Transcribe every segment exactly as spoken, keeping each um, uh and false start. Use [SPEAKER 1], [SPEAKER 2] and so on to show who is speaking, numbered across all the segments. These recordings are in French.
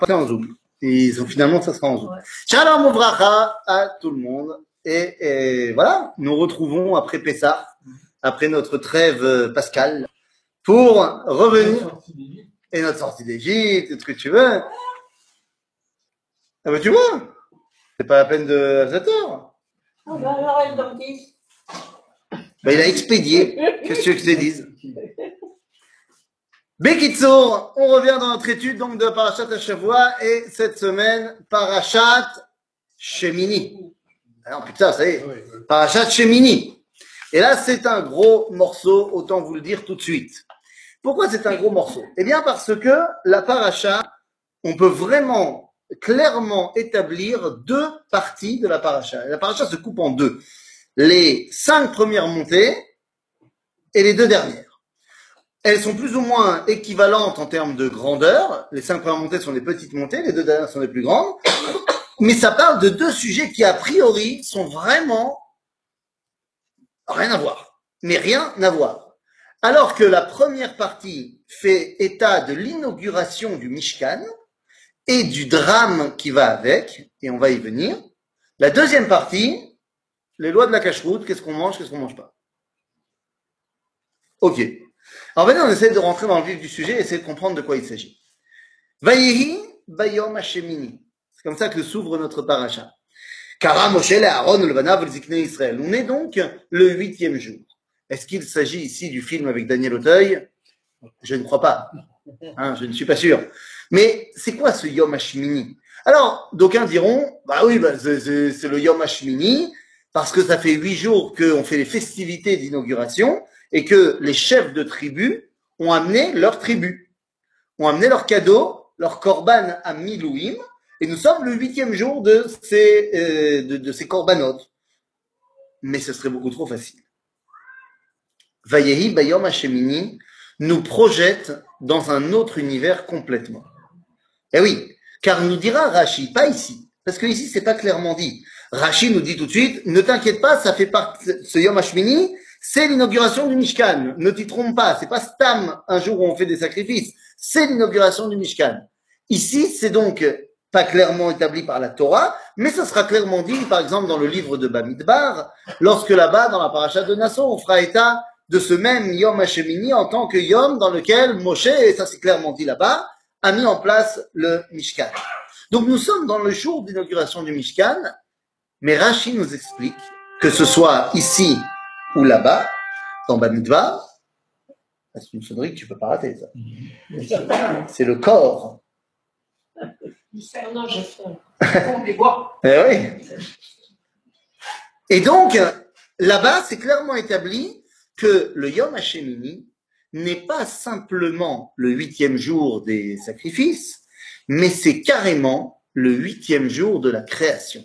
[SPEAKER 1] pas en Zoom. Ils ont, finalement, ça sera en Zoom. Ouais. Shalom Uvracha à tout le monde. Et, et voilà, nous retrouvons après Pessah, après notre trêve pascale, pour revenir. Et notre sortie d'Égypte, tout ce que tu veux. Ah bah tu vois, c'est pas la peine de Zator.
[SPEAKER 2] Ah bah alors elle dentiste.
[SPEAKER 1] Bah il a expédié. Qu'est-ce que tu veux que je te dise? Bekitsour, on revient dans notre étude donc de Parashat Hashavua et cette semaine Parashat Shemini. Ah non putain, ça y est, Parashat Shemini. Et là c'est un gros morceau, autant vous le dire tout de suite. Pourquoi c'est un gros morceau? Eh bien parce que la Parashat, on peut vraiment clairement établir deux parties de la Parashat. La Parashat se coupe en deux. Les cinq premières montées et les deux dernières. Elles sont plus ou moins équivalentes en termes de grandeur. Les cinq premières montées sont des petites montées, les deux dernières sont les plus grandes. Mais ça parle de deux sujets qui, a priori, sont vraiment rien à voir. Mais rien à voir. Alors que la première partie fait état de l'inauguration du Mishkan et du drame qui va avec, et on va y venir. La deuxième partie, les lois de la cacheroute, qu'est-ce qu'on mange, qu'est-ce qu'on mange pas. Ok. Alors maintenant, on essaie de rentrer dans le vif du sujet et essayer de comprendre de quoi il s'agit. Vayehi bayom hashemini. C'est comme ça que s'ouvre notre paracha. Kara Moshe le Aaron le Banav le Ziknei Israël. On est donc le huitième jour. Est-ce qu'il s'agit ici du film avec Daniel Auteuil? Je ne crois pas. Hein, je ne suis pas sûr. Mais c'est quoi ce Yom Hashemini? Alors, d'aucuns diront, bah oui, bah, c'est, c'est, c'est le Yom Hashemini, parce que ça fait huit jours qu'on fait les festivités d'inauguration et que les chefs de tribus ont amené leur tribu, ont amené leurs cadeaux, leur korban à Milouim, et nous sommes le huitième jour de ces, euh, de, de ces korbanotes. Mais ce serait beaucoup trop facile. Vayehi Bayom Hashemini nous projette dans un autre univers complètement. Eh oui, car nous dira Rashi, pas ici, parce que ici c'est pas clairement dit. Rashi nous dit tout de suite, ne t'inquiète pas, ça fait partie, ce Yom Hashemini, c'est l'inauguration du Mishkan. Ne t'y trompe pas, c'est pas Stam, un jour où on fait des sacrifices, c'est l'inauguration du Mishkan. Ici, c'est donc pas clairement établi par la Torah, mais ça sera clairement dit, par exemple, dans le livre de Bamidbar, lorsque là-bas, dans la paracha de Nassau, on fera état de ce même Yom Hashemini en tant que Yom dans lequel Moshe, et ça c'est clairement dit là-bas, a mis en place le Mishkan. Donc nous sommes dans le jour d'inauguration du Mishkan, mais Rashi nous explique que ce soit ici ou là-bas, dans Bamidbar, c'est une sonnerie que tu peux pas rater, ça. C'est le corps.
[SPEAKER 2] Non, je fais des bois.
[SPEAKER 1] Eh oui. Et donc, là-bas, c'est clairement établi que le Yom Hashemini n'est pas simplement le huitième jour des sacrifices, mais c'est carrément le huitième jour de la création.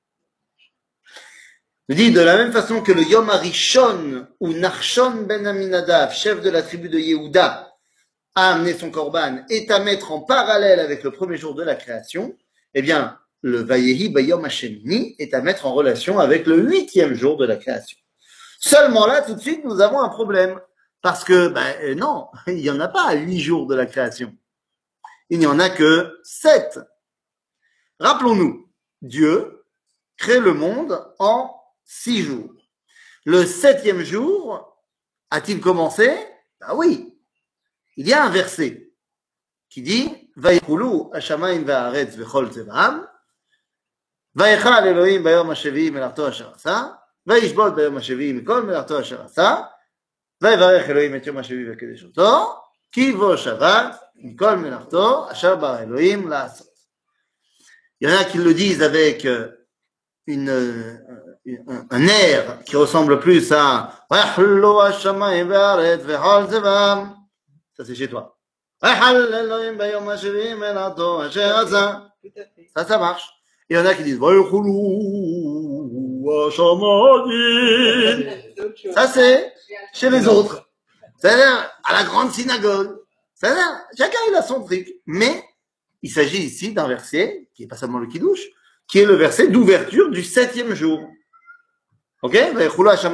[SPEAKER 1] Je dis de la même façon que le Yom Harishon ou Nachshon ben Aminadav, chef de la tribu de Yehuda, a amené son korban, est à mettre en parallèle avec le premier jour de la création, eh bien, le Vayehi Bayom Hashemini est à mettre en relation avec le huitième jour de la création. Seulement là, tout de suite, nous avons un problème. Parce que, ben non, il n'y en a pas huit jours de la création. Il n'y en a que sept. Rappelons-nous, Dieu crée le monde en six jours. Le septième jour, a-t-il commencé? Ben oui. Il y a un verset qui dit Vayichulu hashamayim va'aretz v'chol tzevam Vayichal Elohim bayom hashevi melarto asher asa Vayishbot bayom hashevi mikol melarto asher asa Vayivarech Elohim et yom hashevi v'kedesh oto Ki vo shavat mikol melarto asher bar Elohim la'asot. Il y en a qui le disent avec une, un, un air qui ressemble plus à Vayichulu hashamayim va'aretz v'chol tzevam. Ça, c'est chez toi. Ça, ça marche. Il y en a qui disent ça, c'est chez les autres. C'est-à-dire à la grande synagogue. C'est-à-dire, chacun il a son truc. Mais il s'agit ici d'un verset, qui n'est pas seulement le Kiddush, qui est le verset d'ouverture du septième jour. Ok?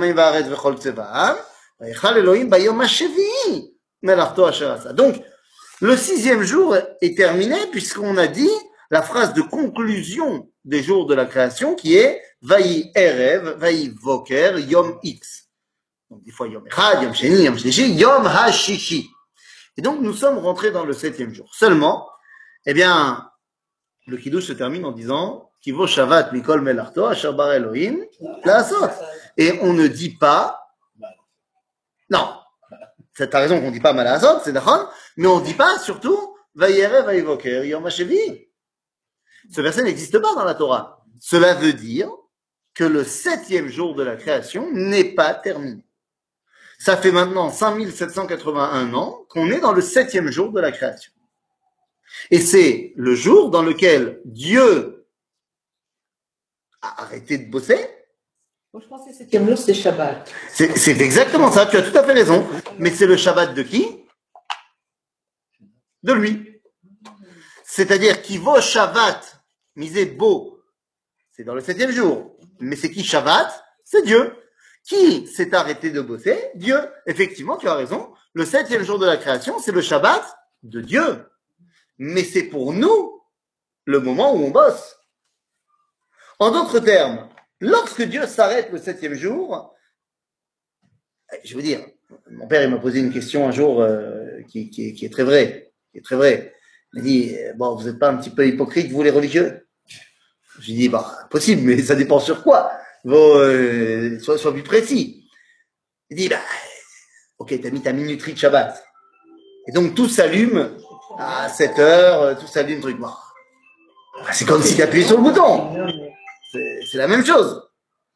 [SPEAKER 1] Donc, Le sixième jour est terminé puisqu'on a dit la phrase de conclusion des jours de la création qui est Vaï Erev, Vaï Voker, Yom X. Donc des fois Yom Echad, Yom Sheni, Yom Shlishi, Yom HaShishi. Et donc nous sommes rentrés dans le septième jour. Seulement, eh bien, le Kiddush se termine en disant Kivo Shavat Mikol Melarto, Asher Bar Elohim, Laasot. Et on ne dit pas, non, t'as raison qu'on ne dit pas Malazot, c'est d'accord, mais on ne dit pas surtout Vayere Vayivoker Yom HaShevi. Ce verset n'existe pas dans la Torah. Cela veut dire que le septième jour de la création n'est pas terminé. Ça fait maintenant cinq mille sept cent quatre-vingt-un ans qu'on est dans le septième jour de la création. Et c'est le jour dans lequel Dieu a arrêté de bosser.
[SPEAKER 2] Moi, je pensais que le septième jour, c'est Shabbat.
[SPEAKER 1] C'est, c'est exactement ça, tu as tout à fait raison. Mais c'est le Shabbat de qui? De lui. C'est-à-dire qu'il vaut Shabbat, misé beau, c'est dans le septième jour. Mais c'est qui Shabbat? C'est Dieu. Qui s'est arrêté de bosser? Dieu. Effectivement, tu as raison. Le septième jour de la création, c'est le Shabbat de Dieu. Mais c'est pour nous le moment où on bosse. En d'autres termes, lorsque Dieu s'arrête le septième jour, je veux dire, mon père il m'a posé une question un jour euh, qui, qui, qui est très vraie, qui est très vraie. Il m'a dit, bon, vous n'êtes pas un petit peu hypocrite, vous les religieux? J'ai dit, bah, possible, mais ça dépend sur quoi. Bon, euh, sois, sois plus précis. Il dit, bah, ok, t'as mis ta minuterie de Shabbat. Et donc tout s'allume à sept heures, tout s'allume, truc. Bon, c'est comme si tu appuyais sur le bouton. C'est, c'est la même chose.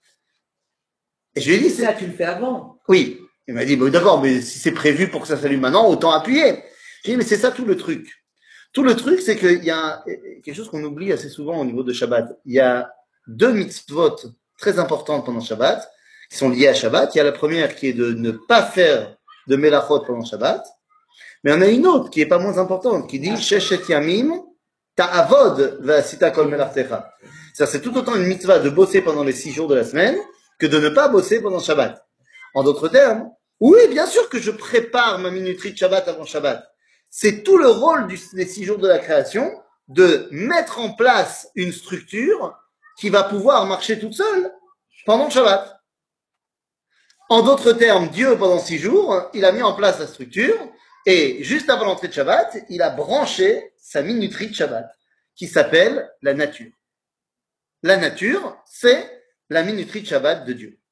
[SPEAKER 1] Et je lui ai dit, c'est...
[SPEAKER 2] Ça, tu le fais avant.
[SPEAKER 1] Oui. Il m'a dit, bon, d'accord, mais si c'est prévu pour que ça s'allume maintenant, autant appuyer. J'ai dit, mais c'est ça tout le truc. Tout le truc, c'est qu'il y a quelque chose qu'on oublie assez souvent au niveau de Shabbat. Il y a deux mitzvot très importantes pendant Shabbat, qui sont liées à Shabbat. Il y a la première qui est de ne pas faire de melachot pendant Shabbat. Mais on a une autre qui est pas moins importante, qui dit Sheshet Yamim Ta'avod V'asita Kol Melartecha. C'est tout autant une mitzvah de bosser pendant les six jours de la semaine que de ne pas bosser pendant Shabbat. En d'autres termes, oui, bien sûr que je prépare ma minuterie de Shabbat avant Shabbat. C'est tout le rôle du, des six jours de la création de mettre en place une structure qui va pouvoir marcher toute seule pendant le Shabbat. En d'autres termes, Dieu, pendant six jours, il a mis en place la structure et juste avant l'entrée de Shabbat, il a branché sa minuterie de Shabbat qui s'appelle la nature. La nature, c'est la minuterie de Shabbat de Dieu.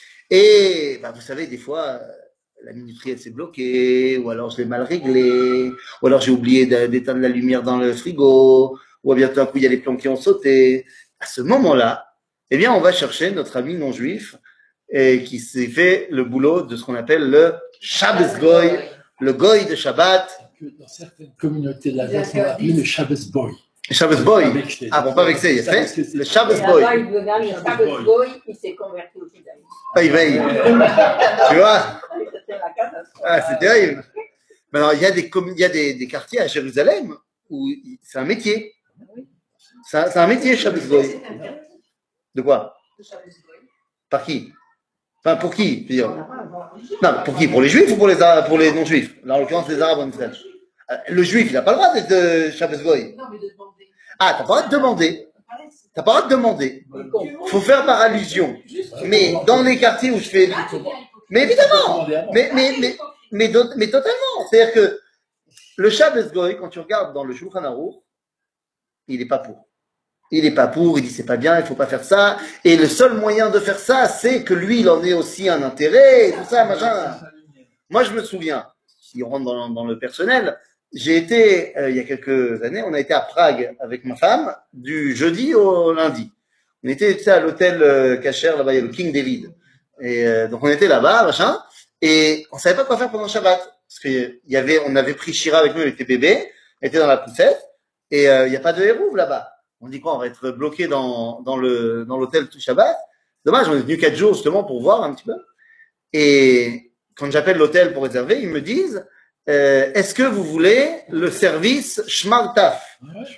[SPEAKER 1] Et bah, vous savez, des fois, la minuterie, elle s'est bloquée, ou alors je l'ai mal réglée, ou alors j'ai oublié d'éteindre la lumière dans le frigo, ou bien tout d'un coup, il y a les plombs qui ont sauté. À ce moment-là, eh bien, on va chercher notre ami non-juif et qui s'est fait le boulot de ce qu'on appelle le Shabbos Goy, le Goy de Shabbat.
[SPEAKER 3] Dans certaines communautés de la Grèce, on appelle le Shabbos Boy.
[SPEAKER 1] Le Shabbos Boy. Ah bon, pas vexé, il a fait le Shabbos Boy.
[SPEAKER 2] Là-bas, il devenait le Shabbos Boy, il s'est converti au judaïsme.
[SPEAKER 1] Ah, il veille. Tu vois?
[SPEAKER 2] C'était la catastrophe.
[SPEAKER 1] Ah, c'est terrible. Mais alors, il y a des, il y a des, des quartiers à Jérusalem où c'est un métier. C'est un, c'est un métier, Shabbos Goy. De quoi? Par qui? Enfin, pour qui? Je veux dire. Non, pour qui? Pour les juifs ou pour les, pour les non-juifs? Là, en l'occurrence, les arabes en Israël. Le juif, il n'a pas le droit d'être Shabbos Goy.
[SPEAKER 2] Non, mais de demander.
[SPEAKER 1] Ah, t'as pas le droit de demander. T'as pas le droit de demander. Faut faire par allusion. Mais dans les quartiers où je fais... Mais évidemment! Mais, mais, mais, mais, mais, mais totalement. C'est-à-dire que le Shabbos Goy, quand tu regardes dans le Shulchan Aruch, il n'est pas pour. Il n'est pas pour, il dit c'est pas bien, il faut pas faire ça. Et le seul moyen de faire ça, c'est que lui, il en ait aussi un intérêt, et tout ça, machin. Moi, je me souviens, si on rentre dans, dans le personnel, j'ai été, euh, il y a quelques années, on a été à Prague avec ma femme, du jeudi au lundi. On était, tu sais, à l'hôtel euh, Cacher, là-bas, il y a le King David. Et euh, donc, on était là-bas, machin, et on savait pas quoi faire pendant le Shabbat. Parce qu'il y avait, on avait pris Shira avec nous, elle était bébé, elle était dans la poussette, et euh, il n'y a pas de hérouve là-bas. On dit quoi, on va être bloqué dans, dans le, dans l'hôtel tout Shabbat. Dommage, on est venu quatre jours justement pour voir un petit peu. Et quand j'appelle l'hôtel pour réserver, ils me disent, euh, est-ce que vous voulez le service Shmar Taf?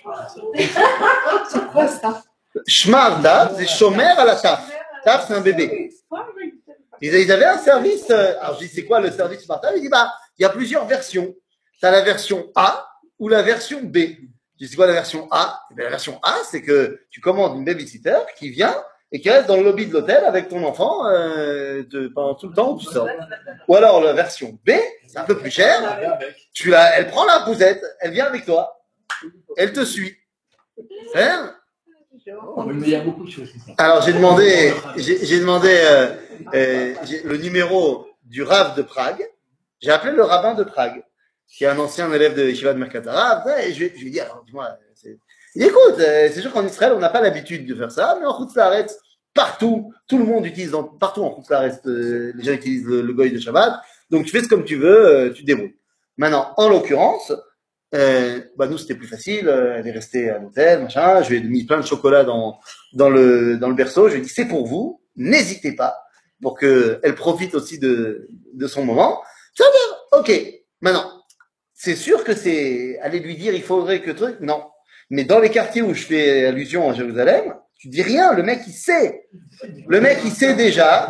[SPEAKER 2] C'est quoi ça?
[SPEAKER 1] Shmar Taf, c'est Shomer à la Taf. Taf, c'est un bébé. Ils, ils avaient un service, euh, alors je dis, c'est quoi le service Shmar Taf? Il dit, bah, il y a plusieurs versions. tu as la version A ou la version B. Tu sais quoi la version A? Eh bien, la version A, c'est que tu commandes une babysitter qui vient et qui reste dans le lobby de l'hôtel avec ton enfant euh, de, pendant tout le temps où tu sors. Ou alors la version B, c'est un peu plus cher. Tu la, elle prend la poussette, elle vient avec toi, elle te suit. Hein?
[SPEAKER 3] Oui, mais il y a beaucoup de choses qui sont.
[SPEAKER 1] Alors j'ai demandé, j'ai, j'ai demandé euh, euh, j'ai le numéro du Rav de Prague. J'ai appelé le rabbin de Prague, qui est un ancien élève de Yeshiva de Merkat Harav, et je, je lui ai dit, alors dis-moi, c'est... il dit, écoute, euh, c'est sûr qu'en Israël, on n'a pas l'habitude de faire ça, mais en Chutz La'aretz, partout, tout le monde utilise, dans, partout en Chutz La'aretz, euh, les gens utilisent le, le goy de Shabbat, donc tu fais ce comme tu veux, euh, tu te débrouilles. Maintenant, en l'occurrence, euh, bah nous c'était plus facile, euh, elle est restée à l'hôtel, machin, je lui ai mis plein de chocolat dans, dans, le, dans le berceau, je lui ai dit, c'est pour vous, n'hésitez pas, pour qu'elle profite aussi de, de son moment. Ça va bien, ok. Maintenant, c'est sûr que c'est aller lui dire il faudrait que truc, non. Mais dans les quartiers où je fais allusion à Jérusalem, tu dis rien, le mec il sait. Le mec il sait déjà.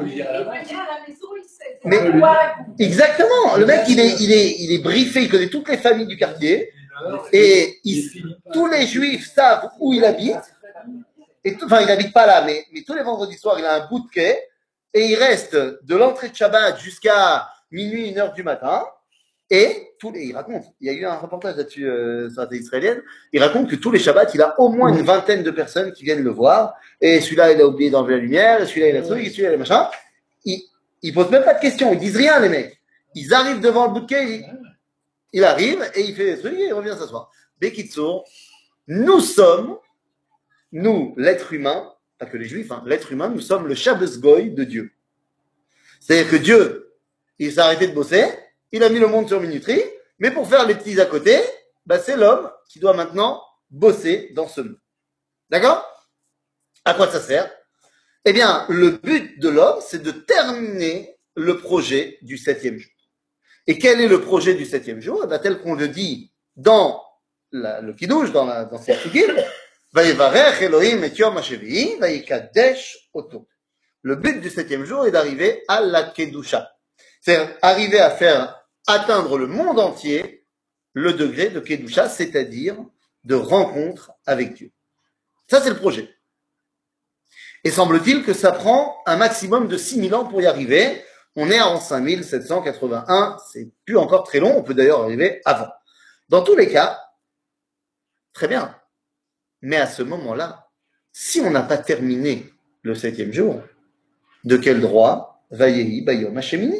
[SPEAKER 1] Mais exactement, le mec il est, il est, il est briefé, il connaît toutes les familles du quartier et il, tous les juifs savent où il habite. Et tout, enfin, il n'habite pas là, mais, mais tous les vendredis soirs, il a un bout de quai et il reste de l'entrée de Shabbat jusqu'à minuit, une heure du matin. Et tous les, il raconte, il y a eu un reportage là-dessus euh, sur la télé israélienne, il raconte que tous les Shabbats, il a au moins une vingtaine de personnes qui viennent le voir, et celui-là, il a oublié d'enlever la lumière, et celui-là, il a truc, et celui-là, il a machin. Ils, ils posent même pas de questions, ils disent rien, les mecs. Ils arrivent devant le bout de quai, il, il arrive, et il fait des trucs, et il revient s'asseoir. Bekitsour, nous sommes, nous, l'être humain, pas que les juifs, hein, l'être humain, nous sommes le Shabbos Goy de Dieu. C'est-à-dire que Dieu, il s'est arrêté de bosser, il a mis le monde sur minuterie, mais pour faire les petits à côté, bah c'est l'homme qui doit maintenant bosser dans ce monde. D'accord? À quoi ça sert? Eh bien, le but de l'homme, c'est de terminer le projet du septième jour. Et quel est le projet du septième jour? Eh bien, tel qu'on le dit dans la, le Kiddush, dans, la, dans ces Sugim, Vayevarech Elohim et Yom HaShevi'i, Vayikadesh Oto. Le but du septième jour est d'arriver à la Kedusha. C'est arriver à faire atteindre le monde entier le degré de Kedusha, c'est-à-dire de rencontre avec Dieu. Ça, c'est le projet. Et semble-t-il que ça prend un maximum de six mille ans pour y arriver. On est en cinq mille sept cent quatre-vingt-un, c'est plus encore très long, on peut d'ailleurs arriver avant. Dans tous les cas, très bien. Mais à ce moment-là, si on n'a pas terminé le septième jour, de quel droit Vayehi Bayom Hashemini?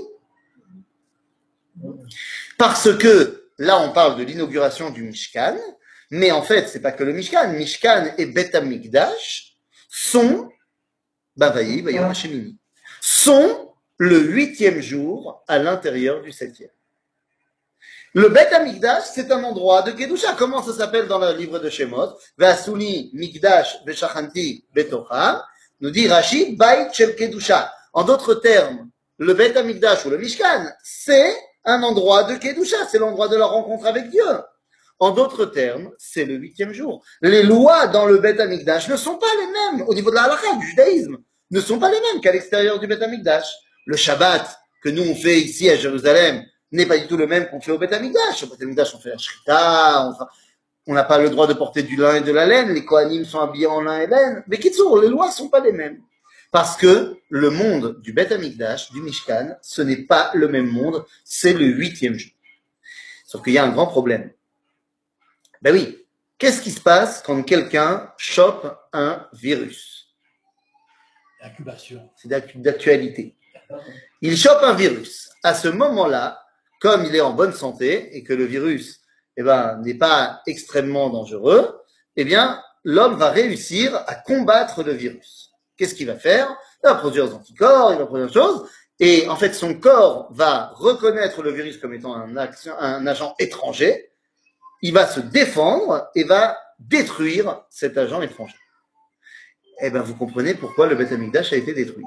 [SPEAKER 1] Parce que là, on parle de l'inauguration du Mishkan, mais en fait, c'est pas que le Mishkan. Mishkan et Bet HaMikdash sont, Bavayi, Bayom Hashemini, sont le huitième jour à l'intérieur du septième. Le Bet HaMikdash, c'est un endroit de Kedusha. Comment ça s'appelle dans le livre de Shemot? Ve'asuni Mikdash ve'shachanti betocham. Nous dit Rashi, Bait shel Kedusha. En d'autres termes, le Bet HaMikdash ou le Mishkan, c'est un endroit de Kedusha, c'est l'endroit de la rencontre avec Dieu. En d'autres termes, c'est le huitième jour. Les lois dans le Bet HaMikdash ne sont pas les mêmes, au niveau de la halakha, du judaïsme, ne sont pas les mêmes qu'à l'extérieur du Bet HaMikdash. Le Shabbat que nous on fait ici à Jérusalem n'est pas du tout le même qu'on fait au Bet HaMikdash. Au Bet HaMikdash, on fait la shrita, on n'a pas le droit de porter du lin et de la laine, les Kohanim sont habillés en lin et laine. Mais Kitsour, les lois sont pas les mêmes. Parce que le monde du Bet HaMikdash, du Mishkan, ce n'est pas le même monde, c'est le huitième jour. Sauf qu'il y a un grand problème. Ben oui, qu'est-ce qui se passe quand quelqu'un chope un virus?
[SPEAKER 3] Incubation.
[SPEAKER 1] C'est d'actualité. Il chope un virus. À ce moment-là, comme il est en bonne santé et que le virus eh ben, n'est pas extrêmement dangereux, eh bien, l'homme va réussir à combattre le virus. Qu'est-ce qu'il va faire? Il va produire des anticorps, il va produire des choses, et en fait, son corps va reconnaître le virus comme étant un, action, un agent étranger, il va se défendre et va détruire cet agent étranger. Eh bien, vous comprenez pourquoi le Bet HaMikdash a été détruit.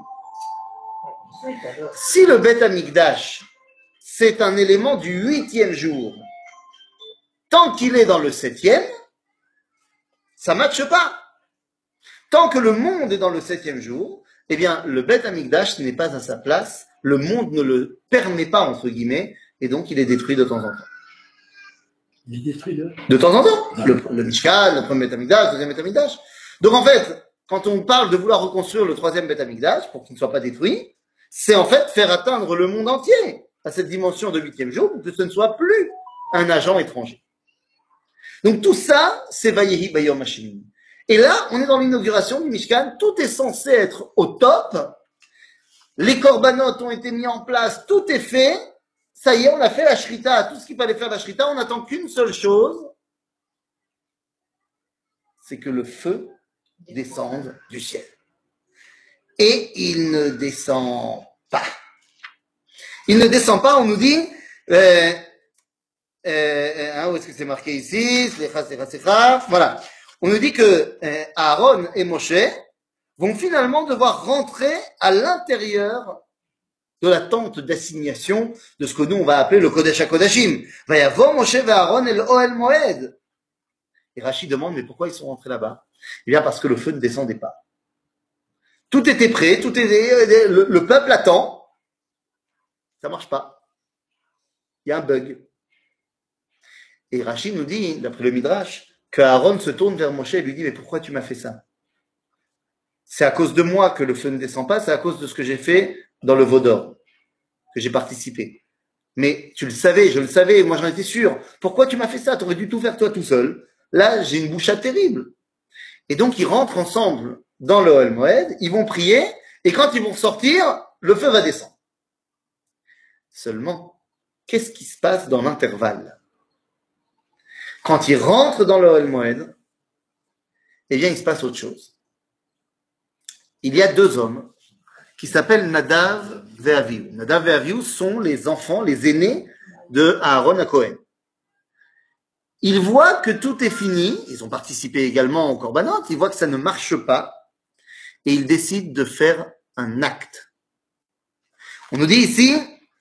[SPEAKER 1] Si le Bet HaMikdash, c'est un élément du huitième jour, tant qu'il est dans le septième, ça ne matche pas. Tant que le monde est dans le septième jour, eh bien, le Bet HaMikdash n'est pas à sa place, le monde ne le permet pas, entre guillemets, et donc il est détruit de temps en temps.
[SPEAKER 3] Il détruit le.
[SPEAKER 1] De temps en temps. Le, le Mishkan, le premier Beth Amikdash, le deuxième Beth Amikdash. Donc en fait, quand on parle de vouloir reconstruire le troisième Beth Amikdash pour qu'il ne soit pas détruit, c'est en fait faire atteindre le monde entier à cette dimension de huitième jour pour que ce ne soit plus un agent étranger. Donc tout ça, c'est Vayehi Bayom Hashemim. Et là, on est dans l'inauguration du Mishkan, tout est censé être au top, les korbanot ont été mis en place, tout est fait, ça y est, on a fait la shrita, tout ce qu'il fallait faire la shrita, on n'attend qu'une seule chose, c'est que le feu descende du ciel. Et il ne descend pas. Il ne descend pas, on nous dit, euh, euh, hein, où est-ce que c'est marqué ici? Slecha, slecha, slecha. Voilà. On nous dit que euh, Aaron et Moshe vont finalement devoir rentrer à l'intérieur de la tente d'assignation de ce que nous on va appeler le Kodesh HaKodashim. Vayavo Moshe et Aaron el Ohel Moed. Et Rashi demande, mais pourquoi ils sont rentrés là-bas? Eh bien, parce que le feu ne descendait pas. Tout était prêt, tout était, le, le peuple attend. Ça marche pas. Il y a un bug. Et Rashi nous dit, d'après le Midrash, que Aaron se tourne vers Moshe et lui dit, mais pourquoi tu m'as fait ça? C'est à cause de moi que le feu ne descend pas, c'est à cause de ce que j'ai fait dans le veau d'or, que j'ai participé. Mais tu le savais, je le savais, moi j'en étais sûr. Pourquoi tu m'as fait ça? Tu aurais dû tout faire toi tout seul. Là, j'ai une bouchade terrible. Et donc, ils rentrent ensemble dans le Ohel Moed, ils vont prier, et quand ils vont sortir, le feu va descendre. Seulement, qu'est-ce qui se passe dans l'intervalle? Quand ils rentrent dans le Ohel Moed, eh bien, il se passe autre chose. Il y a deux hommes qui s'appellent Nadav et Avihu. Nadav et Avihu sont les enfants, les aînés de Aaron à Cohen. Ils voient que tout est fini, ils ont participé également au Korbanot, ils voient que ça ne marche pas, et ils décident de faire un acte. On nous dit ici,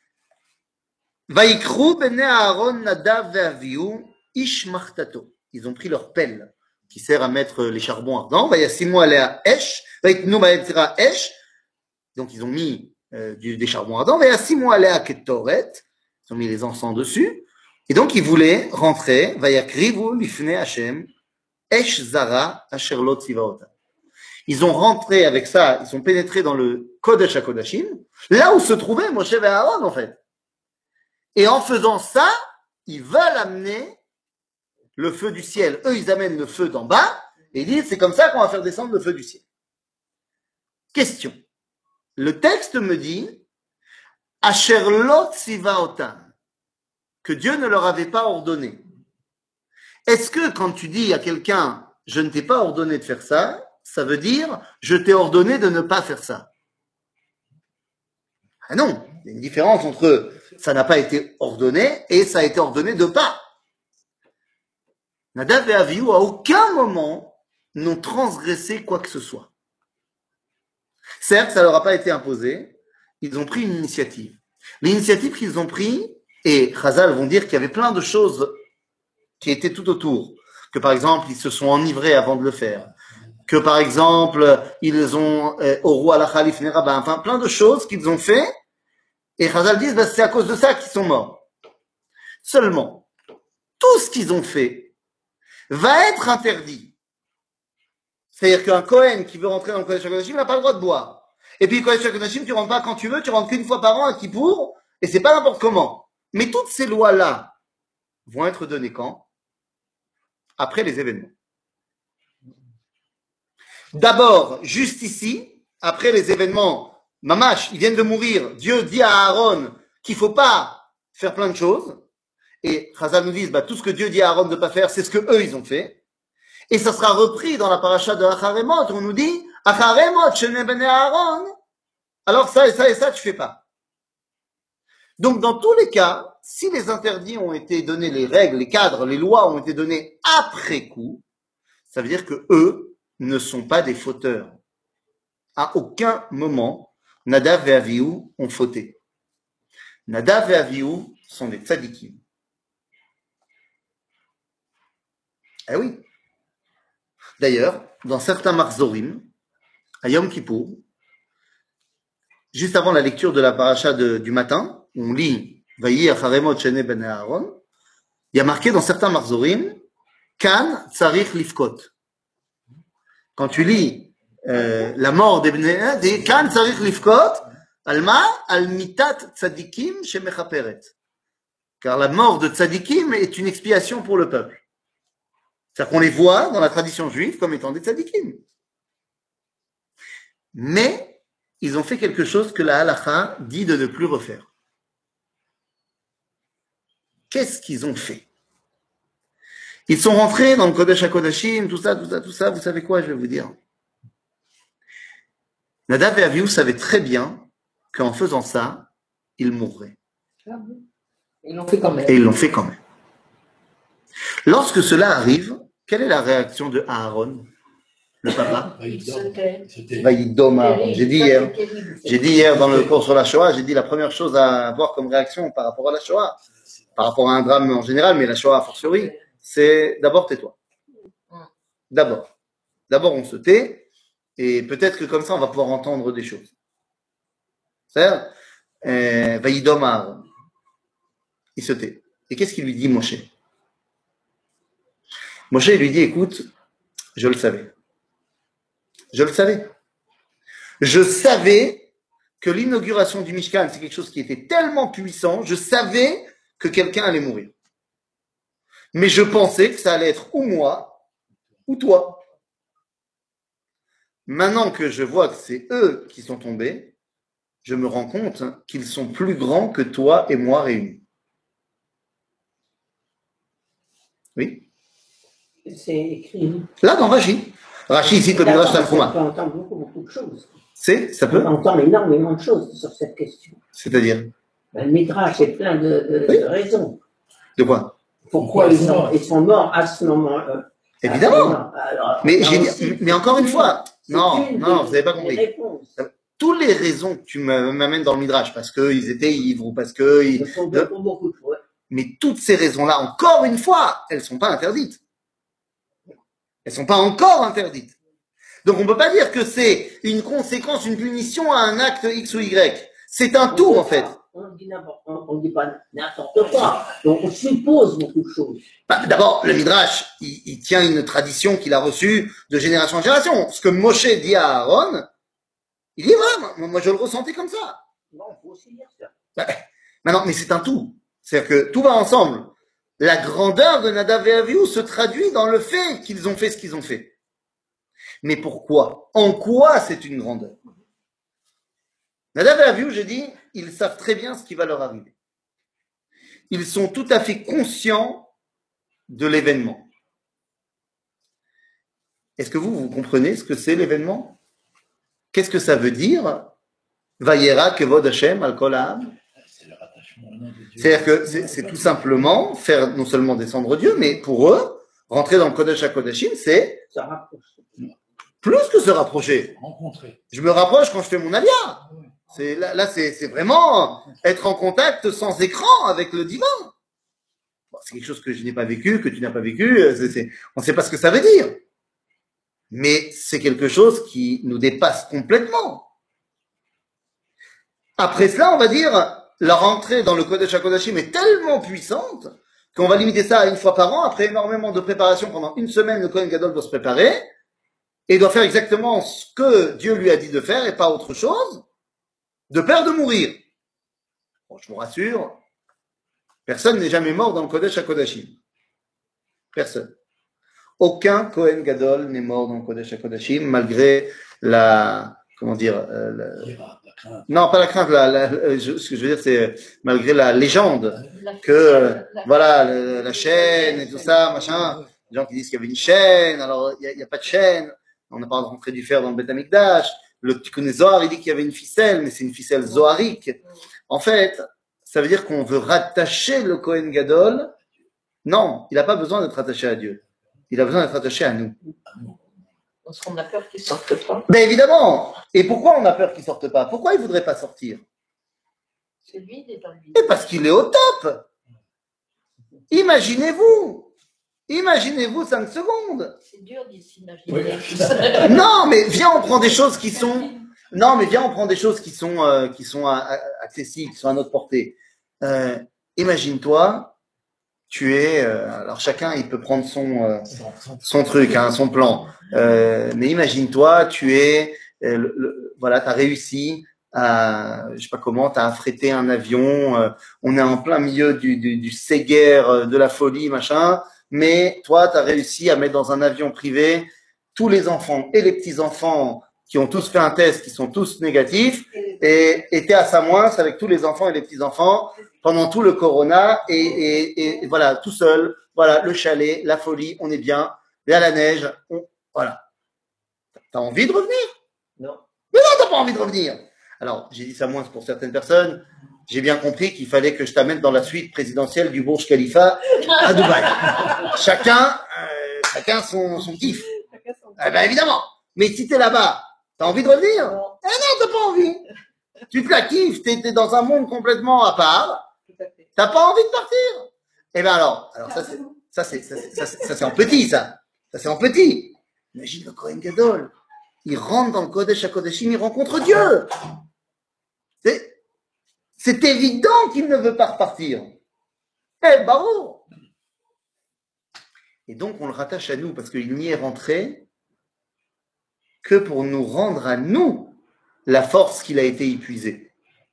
[SPEAKER 1] Vaikru bene Aaron Nadav et Avihu ish martato. Ils ont pris leur pelle qui sert à mettre les charbons ardents. Vayasimu alea esh, vaiknu ba'etzira esh. Donc ils ont mis euh, du, des charbons ardents. Vayasimu alea ketoret. Ils ont mis les encens dessus. Et donc ils voulaient rentrer. Vayakrivu lifnei Hashem esh zara asher lo tzivaota. Ils ont rentré avec ça, ils sont pénétrés dans le Kodesh HaKodashim, là où se trouvaient Moshe et Aaron en fait. Et en faisant ça, ils veulent amener le feu du ciel. Eux, ils amènent le feu d'en bas, et ils disent, c'est comme ça qu'on va faire descendre le feu du ciel. Question. Le texte me dit, Asher lo tzivaotam, que Dieu ne leur avait pas ordonné. Est-ce que quand tu dis à quelqu'un, je ne t'ai pas ordonné de faire ça, ça veut dire, je t'ai ordonné de ne pas faire ça? Ah non, il y a une différence entre ça n'a pas été ordonné et ça a été ordonné de pas. Nadav et Avihu, à aucun moment, n'ont transgressé quoi que ce soit. Certes, ça leur a pas été imposé, ils ont pris une initiative. L'initiative qu'ils ont pris, et Chazal vont dire qu'il y avait plein de choses qui étaient tout autour, que par exemple, ils se sont enivrés avant de le faire, que par exemple, ils ont, euh, au roi la Khalif Neraba, enfin, plein de choses qu'ils ont fait, et Chazal disent, bah, c'est à cause de ça qu'ils sont morts. Seulement, tout ce qu'ils ont fait va être interdit. C'est-à-dire qu'un Kohen qui veut rentrer dans le Kodesh HaKodashim n'a pas le droit de boire. Et puis, le Kodesh HaKodashim, tu rentres pas quand tu veux, tu rentres qu'une fois par an à Kippour, et c'est pas n'importe comment. Mais toutes ces lois-là vont être données quand? Après les événements. D'abord, juste ici, après les événements, Mamash, ils viennent de mourir, Dieu dit à Aaron qu'il faut pas faire plein de choses, et Chazal nous dit, bah, tout ce que Dieu dit à Aaron de ne pas faire, c'est ce que eux ils ont fait, et ça sera repris dans la paracha de Acharemot, où on nous dit, Acharemot, shene bene Aaron, alors ça et ça et ça, tu fais pas. Donc, dans tous les cas, si les interdits ont été donnés, les règles, les cadres, les lois ont été donnés après coup, ça veut dire que eux ne sont pas des fauteurs. À aucun moment, Nadav et Avihu ont fauté. Nadav et Avihu sont des tzadikim. Eh oui. D'ailleurs, dans certains marzorim, à Yom Kippour, juste avant la lecture de la paracha de, du matin, on lit Vayi Acharemot Shene ben Aaron, il Il y a marqué dans certains marzorim, Kan tsarich lifkot. Quand tu lis euh, la mort des Bnei, des Kan tsarich lifkot, alma al mitat tzadikim shemechaperet. Car la mort de tzadikim est une expiation pour le peuple. C'est-à-dire qu'on les voit dans la tradition juive comme étant des tzadikim. Mais ils ont fait quelque chose que la halakha dit de ne plus refaire. Qu'est-ce qu'ils ont fait? Ils sont rentrés dans le Kodesh HaKodashim, tout ça, tout ça, tout ça. Vous savez quoi, je vais vous dire. Nadav et Avihu savaient très bien qu'en faisant ça, ils mourraient.
[SPEAKER 2] Ils l'ont fait quand même.
[SPEAKER 1] Et ils l'ont fait quand même. Lorsque cela arrive, quelle est la réaction de Aaron, le papa? Vaïdom Aaron. J'ai dit hier, j'ai dit hier dans le cours sur la Shoah, j'ai dit la première chose à avoir comme réaction par rapport à la Shoah, par rapport à un drame en général, mais la Shoah a fortiori, c'est d'abord tais-toi. D'abord. D'abord on se tait, et peut-être que comme ça on va pouvoir entendre des choses. C'est-à-dire, euh, Vaïdom Aaron. Il se tait. Et qu'est-ce qu'il lui dit, Moshe? Moshe lui dit, écoute, je le savais. Je le savais. Je savais que l'inauguration du Mishkan, c'est quelque chose qui était tellement puissant, je savais que quelqu'un allait mourir. Mais je pensais que ça allait être ou moi, ou toi. Maintenant que je vois que c'est eux qui sont tombés, je me rends compte qu'ils sont plus grands que toi et moi réunis. Oui.
[SPEAKER 2] C'est écrit.
[SPEAKER 1] Là, dans Rashi. Rashi cite le Midrash Tanchuma.
[SPEAKER 2] On peut entendre beaucoup, beaucoup de choses.
[SPEAKER 1] C'est, ça peut.
[SPEAKER 2] On entend énormément de choses sur cette question.
[SPEAKER 1] C'est-à-dire?
[SPEAKER 2] Ben, le Midrash est plein de, de,
[SPEAKER 1] oui.
[SPEAKER 2] de raisons.
[SPEAKER 1] De quoi?
[SPEAKER 2] Pourquoi ils sont, ils sont morts à ce moment-là?
[SPEAKER 1] Évidemment.
[SPEAKER 2] Alors,
[SPEAKER 1] mais, j'ai,
[SPEAKER 2] aussi,
[SPEAKER 1] mais encore une fois, non, non, vous n'avez pas compris.
[SPEAKER 2] Réponses.
[SPEAKER 1] Toutes les raisons que tu m'amènes dans le Midrash, parce qu'ils étaient ivres ou parce que... Ils,
[SPEAKER 2] ils sont de, beaucoup de fois.
[SPEAKER 1] Mais toutes ces raisons-là, encore une fois, elles ne sont pas interdites. Elles ne sont pas encore interdites. Donc on ne peut pas dire que c'est une conséquence, une punition à un acte X ou Y. C'est un tout, en fait.
[SPEAKER 2] On dit n'importe, on dit pas n'importe quoi. Donc on suppose beaucoup de choses.
[SPEAKER 1] Bah, d'abord, le Midrash, il, il tient une tradition qu'il a reçue de génération en génération. Ce que Moshe dit à Aaron, il dit, voilà, moi, moi je le ressentais comme ça.
[SPEAKER 2] Non, il faut aussi dire ça.
[SPEAKER 1] Bah, mais non, mais c'est un tout. C'est-à-dire que tout va ensemble. La grandeur de Nadav et Avihu se traduit dans le fait qu'ils ont fait ce qu'ils ont fait. Mais pourquoi? En quoi c'est une grandeur? Nadav et Avihu, j'ai dit, ils savent très bien ce qui va leur arriver. Ils sont tout à fait conscients de l'événement. Est-ce que vous, vous comprenez ce que c'est l'événement? Qu'est-ce que ça veut dire? Vayera kevod Hashem al kol ha'am. C'est-à-dire que c'est, c'est tout simplement faire non seulement descendre Dieu, mais pour eux, rentrer dans le Kodesh HaKodashim, c'est plus que se rapprocher.
[SPEAKER 3] Rencontrer.
[SPEAKER 1] Je me rapproche quand je fais mon alia. C'est, là, là c'est, c'est vraiment être en contact sans écran avec le divin. Bon, c'est quelque chose que je n'ai pas vécu, que tu n'as pas vécu. C'est, c'est, on ne sait pas ce que ça veut dire. Mais c'est quelque chose qui nous dépasse complètement. Après cela, on va dire, la rentrée dans le Kodesh HaKodashim est tellement puissante qu'on va limiter ça à une fois par an. Après énormément de préparation, pendant une semaine, le Kohen Gadol doit se préparer et doit faire exactement ce que Dieu lui a dit de faire et pas autre chose, de peur de mourir. Bon, je vous rassure, personne n'est jamais mort dans le Kodesh HaKodashim. Personne. Aucun Kohen Gadol n'est mort dans le Kodesh HaKodashim, malgré la, comment dire, euh, la, non, pas la crainte, la, la, je, ce que je veux dire, c'est malgré la légende que, euh, voilà, la, la chaîne et tout ça, machin, les gens qui disent qu'il y avait une chaîne, alors il n'y a, a pas de chaîne, on n'a pas rentré du fer dans le Beth Amikdash, le Tikkun Zohar, il dit qu'il y avait une ficelle, mais c'est une ficelle zoharique. En fait, ça veut dire qu'on veut rattacher le Kohen Gadol. Non, il n'a pas besoin d'être attaché à Dieu. Il a besoin d'être attaché à nous.
[SPEAKER 2] Parce qu'on a peur qu'il ne sorte pas.
[SPEAKER 1] Ben évidemment. Et pourquoi on a peur qu'il ne sorte pas? Pourquoi il ne voudrait pas sortir?
[SPEAKER 2] C'est lui, il est dans lui.
[SPEAKER 1] Et parce qu'il est au top. Imaginez-vous. Imaginez-vous cinq secondes.
[SPEAKER 2] C'est dur d'y s'imaginer.
[SPEAKER 3] Oui.
[SPEAKER 1] Non, mais viens, on prend des choses qui sont... Non, mais viens, on prend des choses qui sont, euh, qui sont euh, accessibles, qui sont à notre portée. Euh, imagine-toi tu es, euh, alors chacun il peut prendre son euh,
[SPEAKER 3] Sans- sans-
[SPEAKER 1] son truc, hein, son plan. Euh, mais imagine-toi, tu es, euh, le, le- voilà, t'as réussi à, je sais pas comment, t'as affrété un avion. Euh, on est en plein milieu du du, du séguerre, euh, de la folie, machin. Mais toi, t'as réussi à mettre dans un avion privé tous les enfants et les petits enfants qui ont tous fait un test, qui sont tous négatifs, et et t'es à Samoins avec tous les enfants et les petits enfants pendant tout le corona et, et, et voilà, tout seul, voilà, le chalet, la folie, on est bien, il y a la neige, on, voilà. T'as envie de revenir?
[SPEAKER 2] Non.
[SPEAKER 1] Mais non, t'as pas envie de revenir. Alors, j'ai dit ça moins pour certaines personnes, j'ai bien compris qu'il fallait que je t'amène dans la suite présidentielle du Burj Khalifa à Dubaï. Chacun, euh, chacun son, son kiff. Eh ben évidemment. Mais si t'es là-bas, t'as envie de revenir?
[SPEAKER 2] Non.
[SPEAKER 1] Eh non, t'as pas envie. Tu te la kiffes, t'es, t'es dans un monde complètement à part.
[SPEAKER 2] Tout à fait.
[SPEAKER 1] T'as pas envie de partir? Eh ben alors, alors ça c'est, ça c'est, ça c'est, ça c'est, ça c'est en petit ça. Ça c'est en petit. Imagine le Kohen Gadol. Il rentre dans le Kodesh HaKodeshim, il rencontre Dieu. C'est, c'est évident qu'il ne veut pas repartir. Eh bah oh. Et donc on le rattache à nous parce qu'il n'y est rentré que pour nous rendre à nous la force qu'il a été épuisée.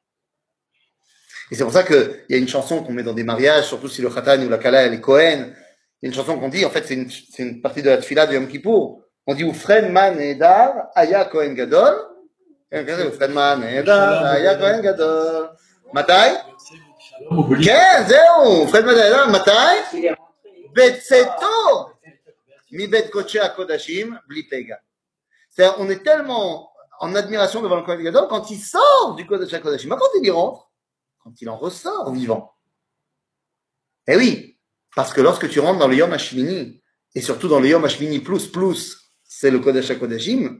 [SPEAKER 1] Et c'est pour ça qu'il y a une chanson qu'on met dans des mariages, surtout si le Khatan ou la Kala elle est Kohen. Il y a une chanson qu'on dit, en fait, c'est une, c'est une partie de la Tfila de Yom Kippour. On dit, Ufren man edar, aya Kohen Gadol. Ufren man edar, aya Kohen Gadol. Matai? כן, זהו, Ufren man edar, matai?
[SPEAKER 2] Il est rentré.
[SPEAKER 1] בצאתו מבית קודשי הקודשים, בלי פגע. C'est-à-dire, on est tellement en admiration devant le Kohen Gadol quand il sort du Kodesh HaKodashim. Mais quand il y rentre, quand il en ressort vivant. Eh oui, parce que lorsque tu rentres dans le Yom HaShmini, et surtout dans le Yom HaShmini plus plus, c'est le Kodesh HaKodashim,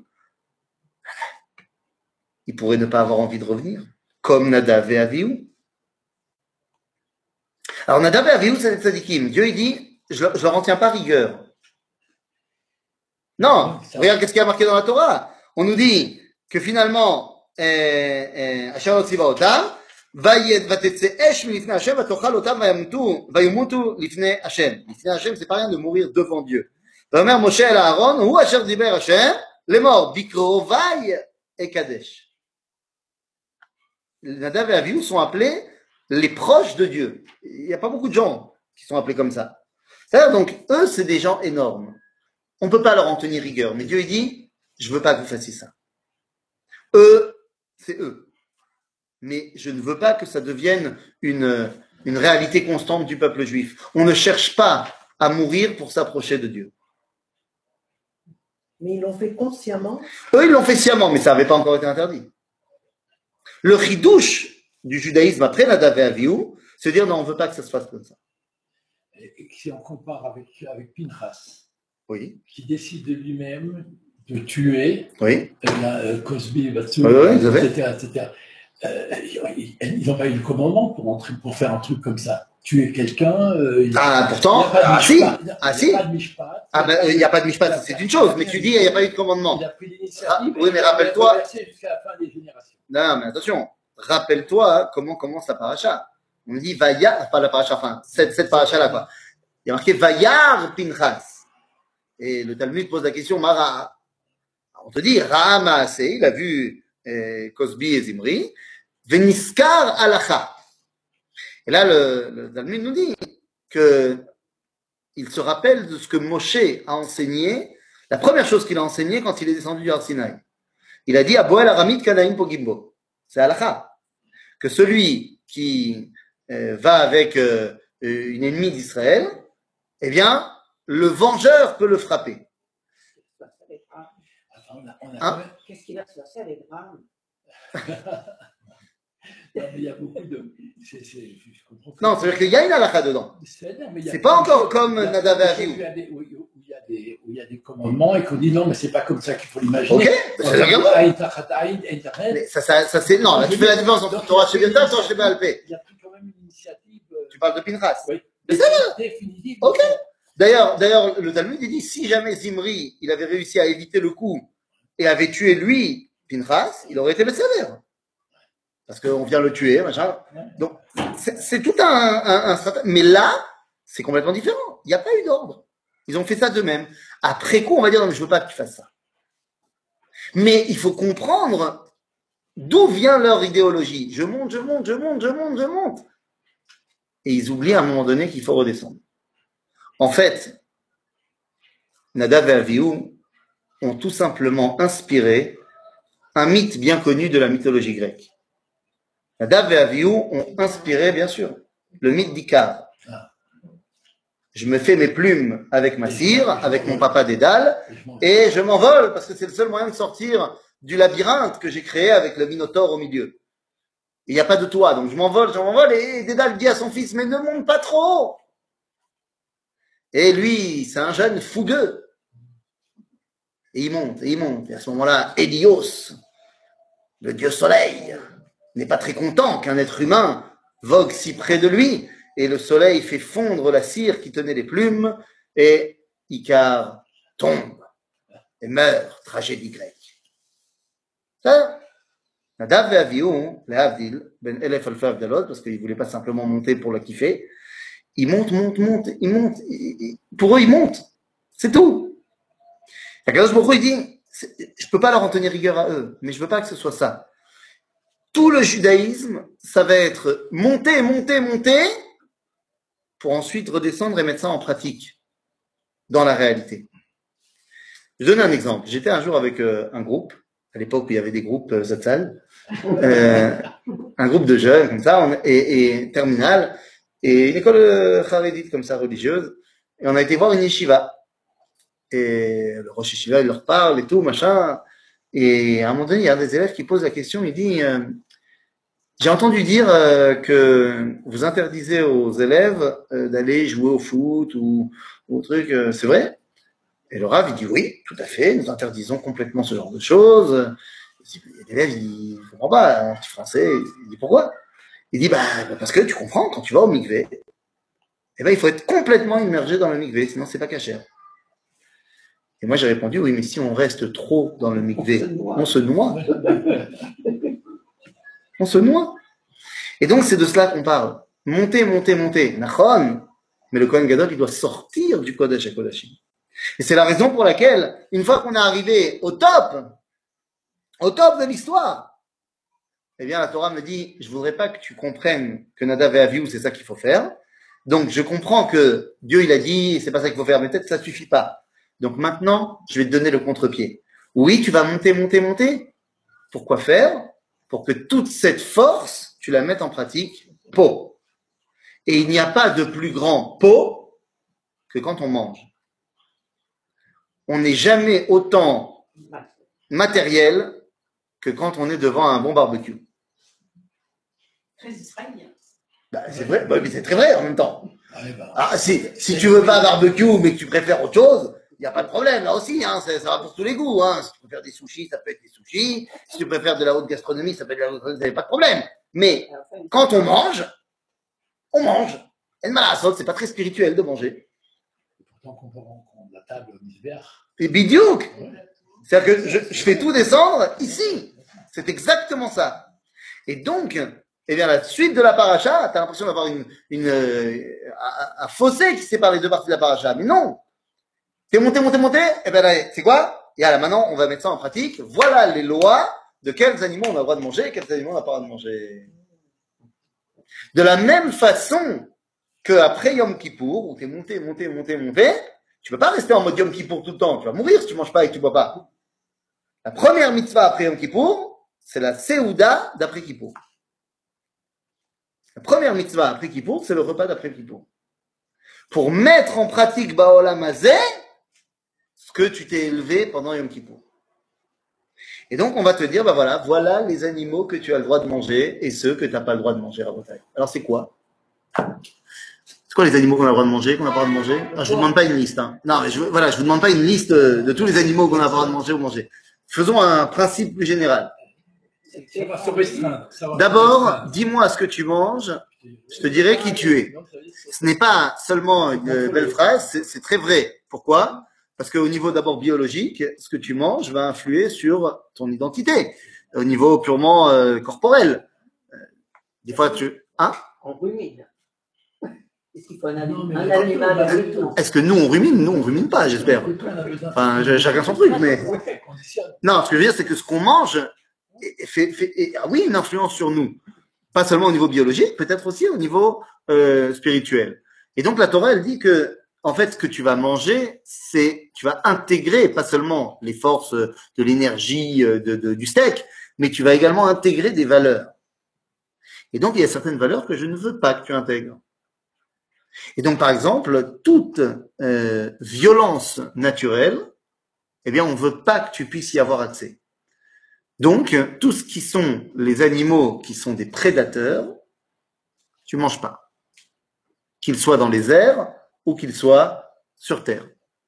[SPEAKER 1] il pourrait ne pas avoir envie de revenir, comme Nadav et Avihu. Alors Nadav et Avihu, c'est des tzadikim. Dieu, il dit, je ne leur en tiens pas rigueur. Non, regarde qu'est-ce qu'il y a marqué dans la Torah. On nous dit que finalement, Asher Otziva Otam, ותצא אש מלפני השם ותאכל אותם וימותו, וימותו לפני השם. לפני השם, c'est pas rien de mourir devant Dieu. ואומר משה אל אהרון, הוא אשר דיבר השם, לאמור, בקרובי אקדש. Nadav et Avihu sont appelés les proches de Dieu. Il n'y a pas beaucoup de gens qui sont appelés comme ça. C'est-à-dire, donc, eux, c'est des gens énormes. On ne peut pas leur en tenir rigueur. Mais Dieu, il dit, je ne veux pas que vous fassiez ça. Eux, c'est eux. Mais je ne veux pas que ça devienne une, une réalité constante du peuple juif. On ne cherche pas à mourir pour s'approcher de Dieu.
[SPEAKER 2] Mais ils l'ont fait consciemment.
[SPEAKER 1] Eux, ils l'ont fait sciemment, mais ça n'avait pas encore été interdit. Le chidouche du judaïsme après Nadav et Avihu, c'est dire non, on ne veut pas que ça se fasse comme ça.
[SPEAKER 3] Et si on compare avec, avec Pinchas,
[SPEAKER 1] Oui,
[SPEAKER 3] qui décide de lui-même de tuer
[SPEAKER 1] oui,
[SPEAKER 3] euh, la, euh, Cosby, Batsou,
[SPEAKER 1] Oui, oui, tout à fait.
[SPEAKER 3] et cetera, et cetera. Euh, il il n'aurait pas eu le commandement pour, entrer, pour faire un truc comme ça. Tuer quelqu'un. Euh, il
[SPEAKER 1] Ah,
[SPEAKER 3] a,
[SPEAKER 1] pourtant,
[SPEAKER 3] il y a pas de
[SPEAKER 1] ah, si,
[SPEAKER 3] mishpat, il y a-
[SPEAKER 1] ah,
[SPEAKER 3] il y
[SPEAKER 1] si.
[SPEAKER 3] a pas de mishpat.
[SPEAKER 1] Ah ben, il n'y a pas de mishpat, c'est une chose, mais tu dis, il n'y a pas eu de commandement.
[SPEAKER 3] Il a pris l'initiative.
[SPEAKER 1] Ah, oui,
[SPEAKER 3] et
[SPEAKER 1] mais
[SPEAKER 3] il a
[SPEAKER 1] rappelle-toi-
[SPEAKER 3] reversé jusqu'à la fin des générations.
[SPEAKER 1] Non, mais attention, rappelle-toi hein, comment commence la paracha. On dit Vayar, pas la paracha, enfin, cette, cette paracha-là, quoi. Il y a marqué Vayar Pinchas. Et le Talmud pose la question, Mara. On te dit, Ra'a Maaseh, il a vu euh, Cosby et Zimri, Veniskar Alacha. Et là, le, le Talmud nous dit que il se rappelle de ce que Moshe a enseigné, la première chose qu'il a enseigné quand il est descendu du Har Sinaï. Il a dit Aboel Aramid Kanaim Pogimbo. C'est Alacha. Que celui qui euh, va avec euh, une ennemie d'Israël, eh bien, le vengeur peut le frapper.
[SPEAKER 3] Attends, on a, on a
[SPEAKER 1] Hein?
[SPEAKER 3] quand même-
[SPEAKER 2] Qu'est-ce qu'il a se passer avec Ram?
[SPEAKER 3] Non, mais il y a beaucoup de. c'est- c'est- je comprends que-
[SPEAKER 1] Non, c'est-à-dire qu'il y a une halakha dedans.
[SPEAKER 3] C'est-à-dire, mais il y a
[SPEAKER 1] C'est pas
[SPEAKER 3] plein de
[SPEAKER 1] encore
[SPEAKER 3] choses-
[SPEAKER 1] comme
[SPEAKER 3] il y a
[SPEAKER 1] Nadav et
[SPEAKER 3] plein de choses
[SPEAKER 1] Avihu.
[SPEAKER 3] où il y a des- Où il y a des- où il y a des commandements et qu'on dit non, mais c'est pas comme ça qu'il faut l'imaginer.
[SPEAKER 1] Ok,
[SPEAKER 3] On
[SPEAKER 1] c'est bien.
[SPEAKER 3] dit, Aïn Tachat Aïn, Aïn Tachat.
[SPEAKER 1] Mais ça, ça, ça c'est non. Là, tu fais la différence entre Torah Shebiata et Torah Shebalpé.
[SPEAKER 3] Il y a pris quand même une initiative. euh,
[SPEAKER 1] Tu parles de Pinchas.
[SPEAKER 3] Oui.
[SPEAKER 1] Mais ça va.
[SPEAKER 3] Définitive.
[SPEAKER 1] Ok. D'ailleurs, d'ailleurs, le Talmud il dit si jamais Zimri il avait réussi à éviter le coup et avait tué lui Pinchas, il aurait été sévère. Parce qu'on vient le tuer, machin. Donc c'est, c'est tout un, un, un stratagème. Mais là, c'est complètement différent. Il n'y a pas eu d'ordre. Ils ont fait ça d'eux-mêmes. Après coup, on va dire, non, mais je veux pas que tu fasses ça. Mais il faut comprendre d'où vient leur idéologie. Je monte, je monte, je monte, je monte, je monte. Et ils oublient à un moment donné qu'il faut redescendre. En fait, Nadav et Avihu ont tout simplement inspiré un mythe bien connu de la mythologie grecque. Nadav et Avihu ont inspiré, bien sûr, le mythe d'Ikar. Je me fais mes plumes avec ma cire, avec mon papa Dédale, et je m'envole parce que c'est le seul moyen de sortir du labyrinthe que j'ai créé avec le Minotaure au milieu. Il n'y a pas de toit, donc je m'envole, je m'envole, et Dédale dit à son fils, mais ne monte pas trop. Et lui, c'est un jeune fougueux. Et il monte, et il monte. Et à ce moment-là, Hélios, le dieu soleil, n'est pas très content qu'un être humain vogue si près de lui. Et le soleil fait fondre la cire qui tenait les plumes, et Icare tombe et meurt, tragédie grecque. Ça, Nadav et Avihu, les Havdil, ben Elef Alfa Avdalot, parce qu'ils ne voulaient pas simplement monter pour la kiffer, ils montent, montent, montent, ils montent. Pour eux, ils montent. C'est tout. Akadosh Baruch Hu, il dit, je ne peux pas leur en tenir rigueur à eux, mais je ne veux pas que ce soit ça. Tout le judaïsme, ça va être monter, monter, monter, pour ensuite redescendre et mettre ça en pratique, dans la réalité. Je donne un exemple. J'étais un jour avec euh, un groupe, à l'époque où il y avait des groupes euh, Zatzal, euh, un groupe de jeunes comme ça, on, et, et terminale, et une école euh, charédite comme ça, religieuse, et on a été voir une yeshiva. Et le Rosh Yeshiva, il leur parle et tout, machin, et à un moment donné, il y a un des élèves qui pose la question, il dit... Euh, J'ai entendu dire euh, que vous interdisez aux élèves euh, d'aller jouer au foot ou au truc, euh, c'est vrai? Et le Rav, il dit oui, tout à fait, nous interdisons complètement ce genre de choses. L'élève, il ne comprend pas, un petit français, il dit pourquoi? Il dit, bah, parce que tu comprends, quand tu vas au mikvé, eh ben, il faut être complètement immergé dans le mikvé, sinon c'est pas cachère. Et moi, j'ai répondu, oui, mais si on reste trop dans le mikvé, on se noie. On se noie. Et donc, c'est de cela qu'on parle. Monter, monter, monter. Nachon. Mais le Kohen Gadol, il doit sortir du Kodesh à Kodashim. Et c'est la raison pour laquelle, une fois qu'on est arrivé au top, au top de l'histoire, eh bien, la Torah me dit, je voudrais pas que tu comprennes que Nadav et Avihu, c'est ça qu'il faut faire. Donc, je comprends que Dieu, il a dit, c'est pas ça qu'il faut faire, mais peut-être que ça suffit pas. Donc, maintenant, je vais te donner le contre-pied. Oui, tu vas monter, monter, monter. Pourquoi faire? Pour que toute cette force, tu la mettes en pratique, pot. Et il n'y a pas de plus grand pot que quand on mange. On n'est jamais autant matériel que quand on est devant un bon barbecue.
[SPEAKER 4] Très israélien.
[SPEAKER 1] Bah, c'est vrai, bah, mais c'est très vrai en même temps. Ah, si, si tu veux pas un barbecue mais que tu préfères autre chose, il n'y a pas de problème, là aussi, hein, ça, ça va pour tous les goûts. Hein. Si tu préfères des sushis, ça peut être des sushis. Si tu préfères de la haute gastronomie, ça peut être de la haute gastronomie, ça n'a pas de problème. Mais quand on mange, on mange. Et le c'est pas très spirituel de manger.
[SPEAKER 3] Pourtant, qu'on peut rendre la table au misbéach.
[SPEAKER 1] Et bidiouk. C'est-à-dire que je, je fais tout descendre ici. C'est exactement ça. Et donc, eh bien, la suite de la paracha, tu as l'impression d'avoir une, une, euh, un, un fossé qui sépare les deux parties de la paracha. Mais non. T'es monté, monté, monté. Eh bien, c'est quoi? Et là, maintenant, on va mettre ça en pratique. Voilà les lois de quels animaux on a le droit de manger et quels animaux on n'a pas le droit de manger. De la même façon qu'après Yom Kippour, où tu es monté, monté, monté, monté, tu ne peux pas rester en mode Yom Kippour tout le temps. Tu vas mourir si tu ne manges pas et que tu ne bois pas. La première mitzvah après Yom Kippour, c'est la Seouda d'après Kippour. La première mitzvah après Kippour, c'est le repas d'après Kippour. Pour mettre en pratique Baolam Hazeh, ce que tu t'es élevé pendant Yom Kippour. Et donc, on va te dire, bah voilà, voilà les animaux que tu as le droit de manger et ceux que tu n'as pas le droit de manger à Bretagne. Alors, c'est quoi? C'est quoi les animaux qu'on a le droit de manger, qu'on n'a pas le droit de manger? Alors, je vous demande pas une liste, hein. Non, mais je, voilà, je vous demande pas une liste de tous les animaux qu'on a le droit de manger ou manger. Faisons un principe plus général.
[SPEAKER 3] Ça va se restreindre.
[SPEAKER 1] D'abord, dis-moi ce que tu manges, je te dirai qui tu es. Ce n'est pas seulement une belle phrase, c'est, c'est très vrai. Pourquoi? Parce qu'au niveau d'abord biologique, ce que tu manges va influer sur ton identité, au niveau purement euh, corporel. Euh, des fois, tu... Hein?
[SPEAKER 2] En rumide. Est-ce qu'il faut un,
[SPEAKER 3] Non, mais
[SPEAKER 2] un
[SPEAKER 3] la-
[SPEAKER 2] animal
[SPEAKER 3] la-
[SPEAKER 2] avec tout?
[SPEAKER 1] Est-ce que nous on rumine? Nous on rumine pas, j'espère. Enfin, je- chacun son truc, mais.
[SPEAKER 3] Ouais, conditionne.
[SPEAKER 1] Non, ce que je veux dire, c'est que ce qu'on mange est- fait, fait, est- a, oui, une influence sur nous. Pas seulement au niveau biologique, peut-être aussi au niveau euh, spirituel. Et donc la Torah, elle dit que, en fait, ce que tu vas manger, c'est, tu vas intégrer pas seulement les forces de l'énergie euh, de, de, du steak, mais tu vas également intégrer des valeurs. Et donc, il y a certaines valeurs que je ne veux pas que tu intègres. Et donc, par exemple, toute euh, violence naturelle, eh bien, on ne veut pas que tu puisses y avoir accès. Donc, tout ce qui sont les animaux qui sont des prédateurs, tu manges pas. Qu'ils soient dans les airs ou qu'ils soient sur terre.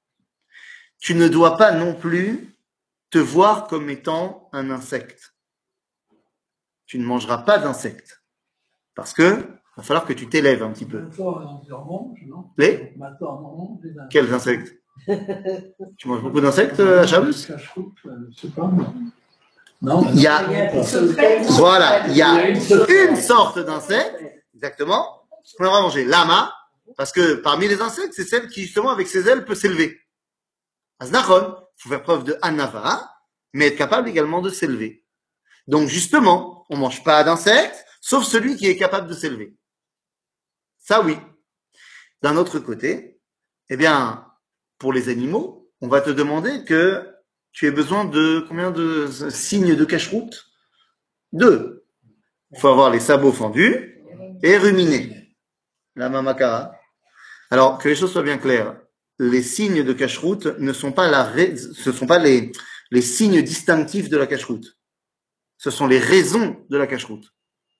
[SPEAKER 1] Tu ne dois pas non plus te voir comme étant un insecte. Tu ne mangeras pas d'insectes. Parce que il va falloir que tu t'élèves un petit peu.
[SPEAKER 3] Maintenant, on en mange, non?
[SPEAKER 1] Les
[SPEAKER 3] Maintenant, on mange des insectes.
[SPEAKER 1] Quels insectes? Tu manges beaucoup d'insectes, euh, Shabbos?
[SPEAKER 3] Cache-route, euh, je sais pas. mais- Non,
[SPEAKER 1] Il y a,
[SPEAKER 2] a...
[SPEAKER 1] voilà, il y a une sorte d'insecte, exactement, qu'on va manger. Lama, parce que parmi les insectes, c'est celle qui, justement, avec ses ailes, peut s'élever. Aznachon, il faut faire preuve de anava, mais être capable également de s'élever. Donc, justement, on mange pas d'insectes, sauf celui qui est capable de s'élever. Ça, oui. D'un autre côté, eh bien, pour les animaux, on va te demander que tu aies besoin de combien de signes de cache-route? Deux. Il faut avoir les sabots fendus et ruminer. La mamakara. Alors, que les choses soient bien claires, les signes de cache-route ne sont pas la, ce sont pas les, les signes distinctifs de la cache-route. Ce sont les raisons de la cache-route.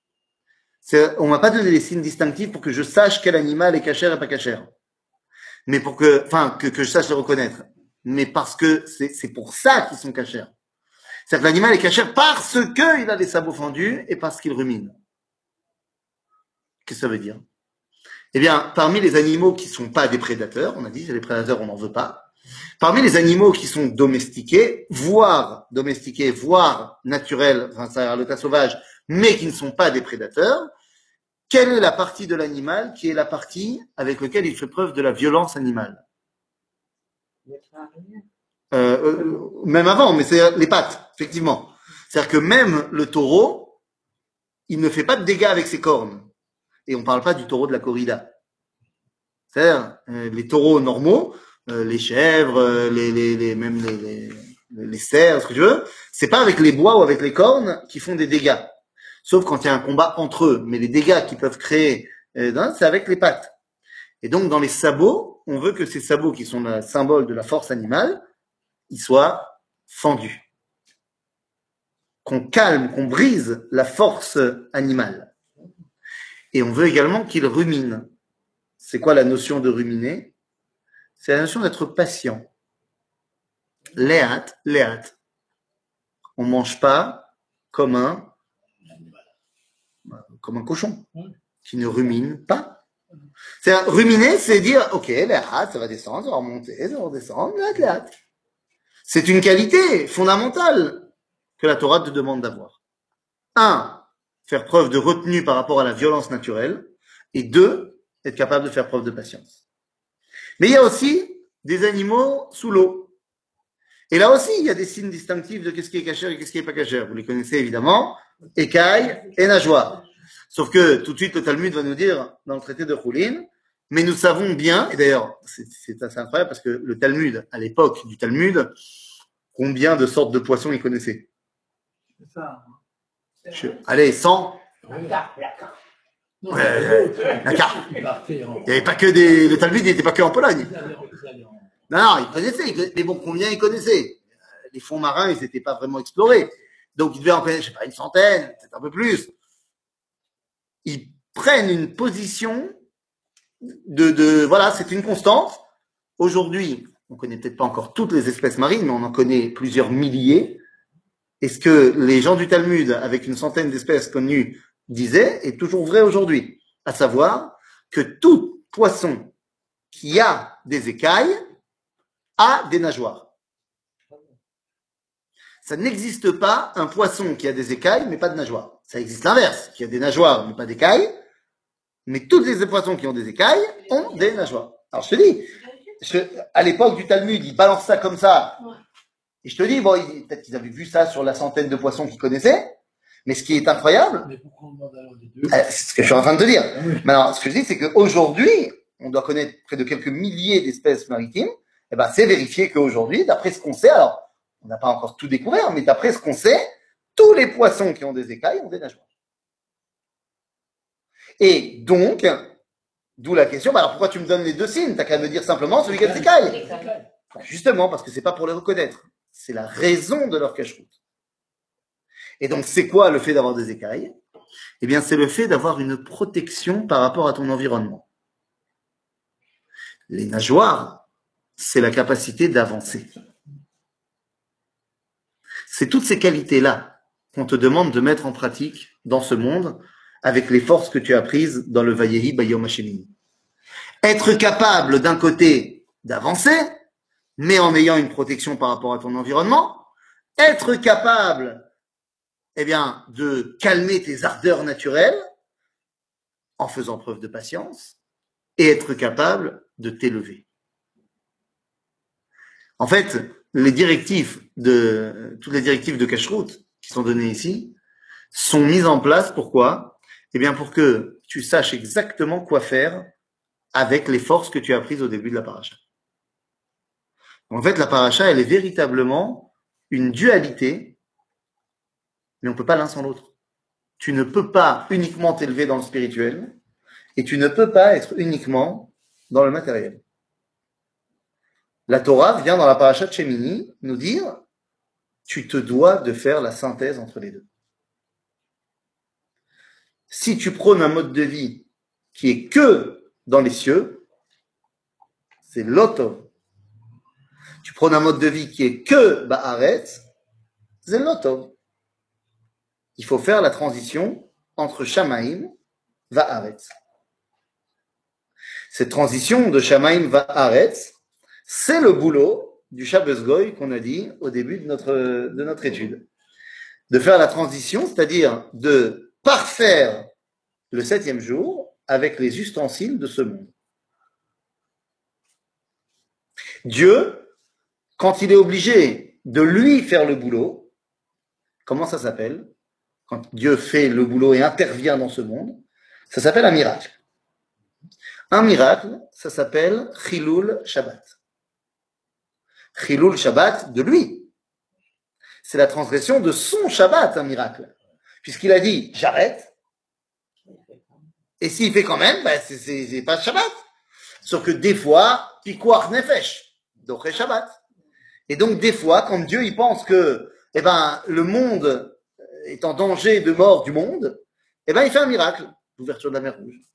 [SPEAKER 1] On m'a pas donné les signes distinctifs pour que je sache quel animal est cachère et pas cachère. Mais pour que, enfin, que, que je sache les reconnaître. Mais parce que c'est, c'est pour ça qu'ils sont cachères. C'est-à-dire que l'animal est cachère parce qu'il a les sabots fendus et parce qu'il rumine. Qu'est-ce que ça veut dire? Eh bien, parmi les animaux qui sont pas des prédateurs, on a dit, les prédateurs, on n'en veut pas. Parmi les animaux qui sont domestiqués, voire domestiqués, voire naturels, enfin, ça le tas sauvage, mais qui ne sont pas des prédateurs, quelle est la partie de l'animal qui est la partie avec laquelle il fait preuve de la violence animale? Euh, euh, même avant, mais c'est les pattes, effectivement. C'est-à-dire que même le taureau, il ne fait pas de dégâts avec ses cornes. Et on ne parle pas du taureau de la corrida. C'est-à-dire, euh, les taureaux normaux, euh, les chèvres, euh, les, les, les, même les, les, les cerfs, ce que tu veux, c'est pas avec les bois ou avec les cornes qui font des dégâts. Sauf quand il y a un combat entre eux. Mais les dégâts qu'ils peuvent créer, euh, c'est avec les pattes. Et donc, dans les sabots, on veut que ces sabots qui sont le symbole de la force animale, ils soient fendus. Qu'on calme, qu'on brise la force animale. Et on veut également qu'ils ruminent. C'est quoi la notion de ruminer? C'est la notion d'être patient. Léat, léat. On ne mange pas comme un, comme un cochon qui ne rumine pas. C'est ruminer, c'est dire, ok, léat, ça va descendre, ça va remonter, ça va redescendre, léat, léat. C'est une qualité fondamentale que la Torah te demande d'avoir. Un, faire preuve de retenue par rapport à la violence naturelle. Et deux, être capable de faire preuve de patience. Mais il y a aussi des animaux sous l'eau. Et là aussi, il y a des signes distinctifs de qu'est-ce qui est cachère et qu'est-ce qui n'est pas cachère. Vous les connaissez évidemment, écailles et nageoires. Sauf que tout de suite, le Talmud va nous dire, dans le traité de Choulin, mais nous savons bien, et d'ailleurs, c'est, c'est assez incroyable parce que le Talmud, à l'époque du Talmud, combien de sortes de poissons il connaissait?
[SPEAKER 3] C'est ça.
[SPEAKER 1] Je, allez, cent.
[SPEAKER 2] La carpe, la carpe.
[SPEAKER 3] Non,
[SPEAKER 1] Ouais, la carpe.
[SPEAKER 3] il partait en-
[SPEAKER 1] Il n'y avait pas que des, le Talmud n'était pas que en Pologne.
[SPEAKER 3] Ils allaient en- ils allaient en-
[SPEAKER 1] Non, non, ils connaissaient, ils connaissaient, mais bon, combien ils connaissaient? Les fonds marins, ils n'étaient pas vraiment explorés. Donc, ils devaient en connaître, je sais pas, une centaine, peut-être un peu plus. Ils prennent une position de, de voilà, c'est une constante. Aujourd'hui, on ne connaît peut-être pas encore toutes les espèces marines, mais on en connaît plusieurs milliers. Et ce que les gens du Talmud, avec une centaine d'espèces connues, disaient, est toujours vrai aujourd'hui. À savoir que tout poisson qui a des écailles a des nageoires. Ça n'existe pas un poisson qui a des écailles mais pas de nageoires. Ça existe l'inverse, qui a des nageoires mais pas d'écailles. Mais toutes les poissons qui ont des écailles ont des nageoires. Alors je te dis, je, à l'époque du Talmud, ils balancent ça comme ça. Et je te dis, bon, ils- peut-être qu'ils avaient vu ça sur la centaine de poissons qu'ils connaissaient. Mais ce qui est incroyable,
[SPEAKER 3] Mais pourquoi on demande alors les deux?
[SPEAKER 1] euh, c'est ce que je suis en train de te dire.
[SPEAKER 3] Ah oui.
[SPEAKER 1] Mais alors, ce que je dis, c'est qu'aujourd'hui, on doit connaître près de quelques milliers d'espèces maritimes. Eh ben, c'est vérifié qu'aujourd'hui, d'après ce qu'on sait, alors, on n'a pas encore tout découvert, mais d'après ce qu'on sait, tous les poissons qui ont des écailles ont des nageoires. Et donc, d'où la question, bah alors pourquoi tu me donnes les deux signes? T'as qu'à me dire simplement celui qui a des écailles. Bah, justement, parce que c'est pas pour les reconnaître. C'est la raison de leur cache-route. Et donc, c'est quoi le fait d'avoir des écailles? Eh bien, c'est le fait d'avoir une protection par rapport à ton environnement. Les nageoires, c'est la capacité d'avancer. C'est toutes ces qualités-là qu'on te demande de mettre en pratique dans ce monde avec les forces que tu as prises dans le Vayehi Bayom Hashemini. Être capable, d'un côté, d'avancer, mais en ayant une protection par rapport à ton environnement. Être capable, eh bien, de calmer tes ardeurs naturelles en faisant preuve de patience et être capable de t'élever. En fait, les directives de, toutes les directives de cache-route qui sont données ici sont mises en place. Pourquoi? Eh bien, pour que tu saches exactement quoi faire avec les forces que tu as prises au début de la paracha. En fait, la paracha, elle est véritablement une dualité, mais on ne peut pas l'un sans l'autre. Tu ne peux pas uniquement t'élever dans le spirituel et tu ne peux pas être uniquement dans le matériel. La Torah vient dans la paracha de Shemini nous dire tu te dois de faire la synthèse entre les deux. Si tu prônes un mode de vie qui est que dans les cieux, c'est l'otov. Tu prônes un mode de vie qui est que ba'aretz, c'est l'otov. Il faut faire la transition entre Shamaim va'aretz. Cette transition de Shamaim va'aretz, c'est le boulot du Shabbos Goy qu'on a dit au début de notre, de notre étude. De faire la transition, c'est-à-dire de parfaire le septième jour avec les ustensiles de ce monde. Dieu, quand il est obligé de lui faire le boulot, comment ça s'appelle? Quand Dieu fait le boulot et intervient dans ce monde, ça s'appelle un miracle. Un miracle, ça s'appelle Chilul Shabbat. Chilul Shabbat de lui. C'est la transgression de son Shabbat, un miracle. Puisqu'il a dit, j'arrête. Et s'il fait quand même, ben c'est, c'est, c'est pas Shabbat. Sauf que des fois, pikuach nefesh, doché Shabbat. Et donc des fois, quand Dieu il pense que, eh ben, le monde est en danger de mort du monde, eh ben, il fait un miracle. L'ouverture de la mer Rouge.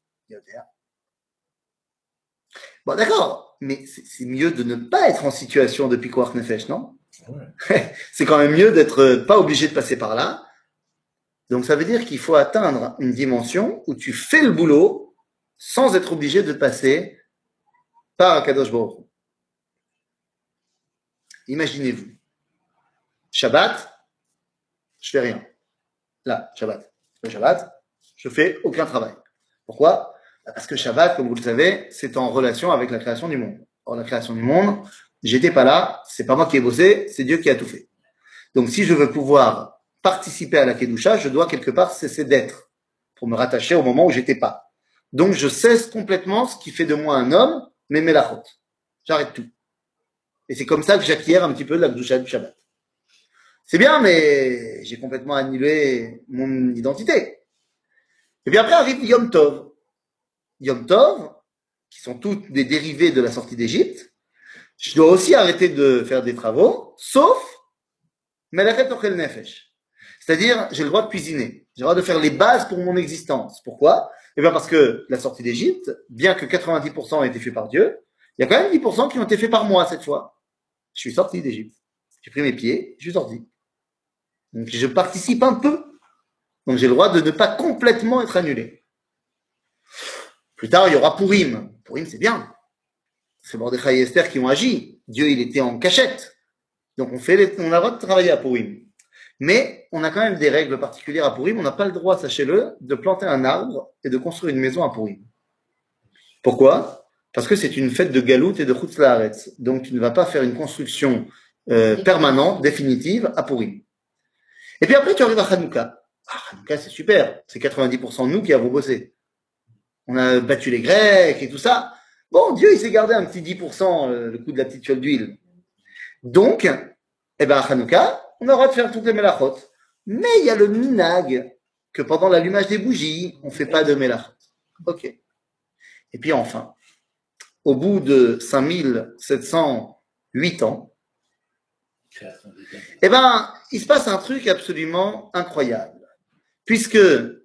[SPEAKER 1] Bon, d'accord, mais c'est, c'est mieux de ne pas être en situation de pikuach nefesh, non? Ouais. C'est quand même mieux d'être pas obligé de passer par là. Donc ça veut dire qu'il faut atteindre une dimension où tu fais le boulot sans être obligé de passer par Akadosh Baruch Hu. Imaginez-vous, Shabbat, je fais rien. Là, Shabbat, le Shabbat, je fais aucun travail. Pourquoi? Parce que Shabbat, comme vous le savez, c'est en relation avec la création du monde. Or, la création du monde, j'étais pas là, c'est pas moi qui ai bossé, c'est Dieu qui a tout fait. Donc, si je veux pouvoir participer à la Kedusha, je dois quelque part cesser d'être pour me rattacher au moment où j'étais pas. Donc, je cesse complètement ce qui fait de moi un homme, mes melachot. J'arrête tout. Et c'est comme ça que j'acquiers un petit peu de la Kedusha du Shabbat. C'est bien, mais j'ai complètement annulé mon identité. Et bien après arrive Yom Tov. Yom Tov, qui sont toutes des dérivés de la sortie d'Égypte. Je dois aussi arrêter de faire des travaux, sauf Melachet Ochel Nefesh. C'est-à-dire, j'ai le droit de cuisiner. J'ai le droit de faire les bases pour mon existence. Pourquoi? Eh bien, parce que la sortie d'Égypte, bien que quatre-vingt-dix pour cent ait été fait par Dieu, il y a quand même dix pour cent qui ont été faits par moi cette fois. Je suis sorti d'Égypte. J'ai pris mes pieds, je suis sorti. Donc, je participe un peu. Donc, j'ai le droit de ne pas complètement être annulé. Plus tard, il y aura Purim. Purim, c'est bien. C'est Mordechai et Esther qui ont agi. Dieu, il était en cachette. Donc, on fait les, on a le droit de travailler à Purim. Mais on a quand même des règles particulières à Purim. On n'a pas le droit, sachez-le, de planter un arbre et de construire une maison à Purim. Pourquoi? Parce que c'est une fête de Galout et de Chutz La'aretz. Donc tu ne vas pas faire une construction euh, permanente, définitive, à Purim. Et puis après, tu arrives à Hanouka. Ah, Hanouka, c'est super. C'est quatre-vingt-dix pour cent de nous qui avons bossé. On a battu les Grecs et tout ça. Bon, Dieu, il s'est gardé un petit dix pour cent, euh, le coup de la petite fiole d'huile. Donc, eh ben, à Hanouka, on aura de faire toutes les melachot. Mais il y a le minag que pendant l'allumage des bougies, on ne fait pas de melachot. Ok. Et puis enfin, au bout de cinq mille sept cent huit ans, eh ben, il se passe un truc absolument incroyable. Puisque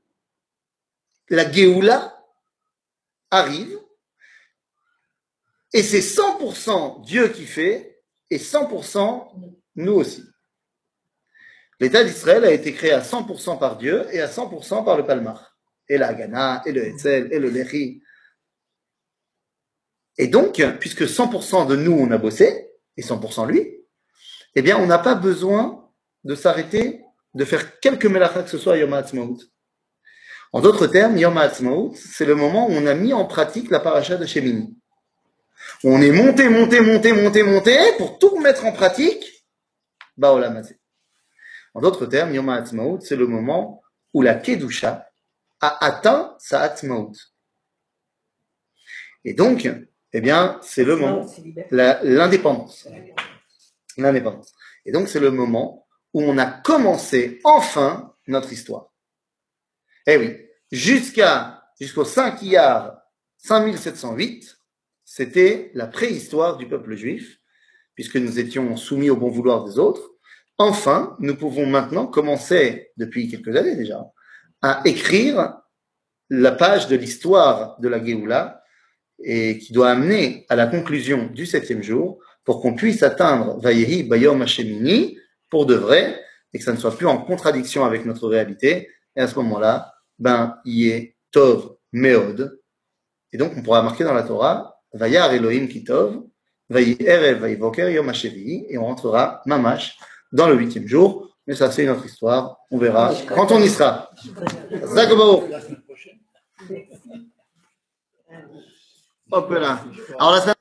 [SPEAKER 1] la Géoula arrive, et c'est cent pour cent Dieu qui fait, et cent pour cent nous aussi. L'État d'Israël a été créé à cent pour cent par Dieu et à cent pour cent par le Palmar. Et la Haganah, et le Hetzel, et le Lehi. Et donc, puisque cent pour cent de nous, on a bossé, et cent pour cent lui, eh bien, on n'a pas besoin de s'arrêter, de faire quelques melachas que ce soit à Yom HaAtzmaut. En d'autres termes, Yom HaAtzmaut, c'est le moment où on a mis en pratique la paracha de Shemini. On est monté, monté, monté, monté, monté, pour tout mettre en pratique, Ba'olam Hazeh. En d'autres termes, Yom HaAtzmaut, c'est le moment où la Kedusha a atteint sa Atzmaut. Et donc, eh bien, c'est le moment, la, l'indépendance. L'indépendance. Et donc, c'est le moment où on a commencé enfin notre histoire. Eh oui, jusqu'à, jusqu'au cinq Iyar cinq mille sept cent huit, c'était la préhistoire du peuple juif, puisque nous étions soumis au bon vouloir des autres. Enfin, nous pouvons maintenant commencer, depuis quelques années déjà, à écrire la page de l'histoire de la Géoula, et qui doit amener à la conclusion du septième jour, pour qu'on puisse atteindre Vayehi Bayom Hashemini pour de vrai, et que ça ne soit plus en contradiction avec notre réalité. Et à ce moment-là, ben, y est Tov Meod. Et donc, on pourra marquer dans la Torah, Vayar Elohim ki Tov, Vayi Erev Vayi Voker Yom Hashevi, et on rentrera Mamash dans le huitième jour. Mais ça, c'est une autre histoire. On verra quand on y sera. Zagobo.
[SPEAKER 3] La semaine prochaine.
[SPEAKER 1] Hop là. Alors, la